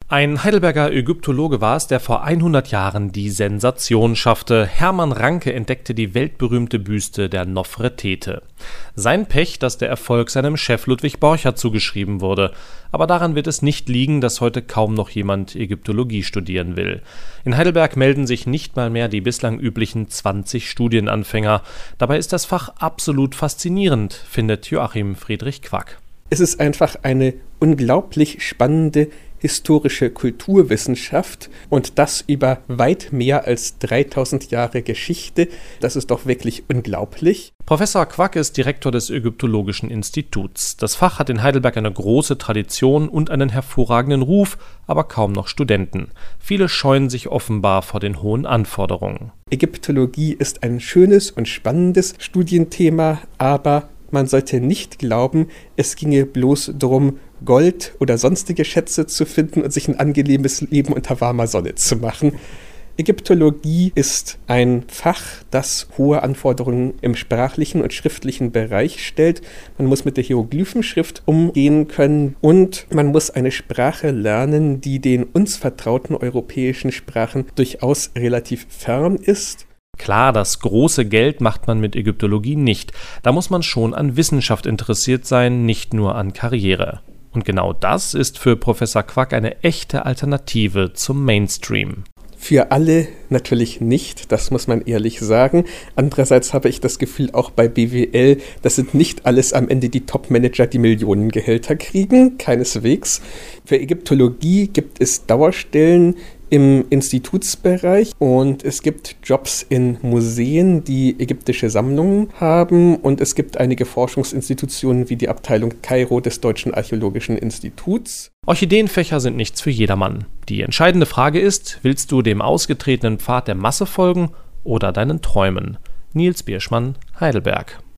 Ein Heidelberger Ägyptologe war es, der vor 100 Jahren die Sensation schaffte. Hermann Ranke entdeckte die weltberühmte Büste der Nofretete. Sein Pech, dass der Erfolg seinem Chef Ludwig Borchardt zugeschrieben wurde. Aber daran wird es nicht liegen, dass heute kaum noch jemand Ägyptologie studieren will. In Heidelberg melden sich nicht mal mehr die bislang üblichen 20 Studienanfänger. Dabei ist das Fach absolut faszinierend, findet Joachim Friedrich Quack. Es ist einfach eine unglaublich spannende historische Kulturwissenschaft und das über weit mehr als 3000 Jahre Geschichte. Das ist doch wirklich unglaublich. Professor Quack ist Direktor des Ägyptologischen Instituts. Das Fach hat in Heidelberg eine große Tradition und einen hervorragenden Ruf, aber kaum noch Studenten. Viele scheuen sich offenbar vor den hohen Anforderungen. Ägyptologie ist ein schönes und spannendes Studienthema, aber man sollte nicht glauben, es ginge bloß darum, Gold oder sonstige Schätze zu finden und sich ein angenehmes Leben unter warmer Sonne zu machen. Ägyptologie ist ein Fach, das hohe Anforderungen im sprachlichen und schriftlichen Bereich stellt. Man muss mit der Hieroglyphenschrift umgehen können und man muss eine Sprache lernen, die den uns vertrauten europäischen Sprachen durchaus relativ fern ist. Klar, das große Geld macht man mit Ägyptologie nicht. Da muss man schon an Wissenschaft interessiert sein, nicht nur an Karriere. Und genau das ist für Professor Quack eine echte Alternative zum Mainstream. Für alle natürlich nicht, das muss man ehrlich sagen. Andererseits habe ich das Gefühl, auch bei BWL, das sind nicht alles am Ende die Top-Manager, die Millionengehälter kriegen, keineswegs. Für Ägyptologie gibt es Dauerstellen im Institutsbereich und es gibt Jobs in Museen, die ägyptische Sammlungen haben und es gibt einige Forschungsinstitutionen wie die Abteilung Kairo des Deutschen Archäologischen Instituts. Orchideenfächer sind nichts für jedermann. Die entscheidende Frage ist, willst du dem ausgetretenen Pfad der Masse folgen oder deinen Träumen? Nils Bierschmann, Heidelberg.